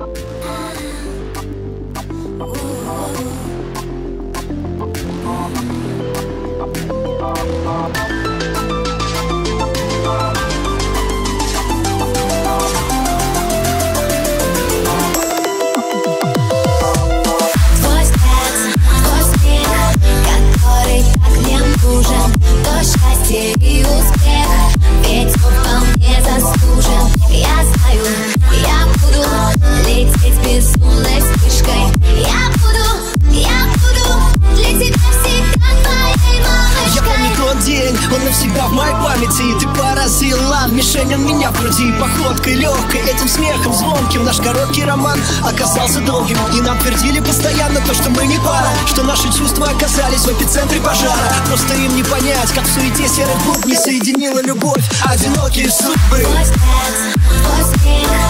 И успех, ведь он вполне заслужен. Я знаю, я буду лететь безумной вспышкой. Я буду для тебя всегда твоей малышкой. Я помню тот день, он навсегда в моей памяти. Ты поразила, мишень он меня в груди. Походкой легкой, этим смехом звонким. Наш короткий роман оказался долгим. И нам твердили постоянно то, что мы не пара, что наши чувства оказались в эпицентре пожара. Просто им не понять, как в суете серых губ не соединила любовь одинокие судьбы. Твой смех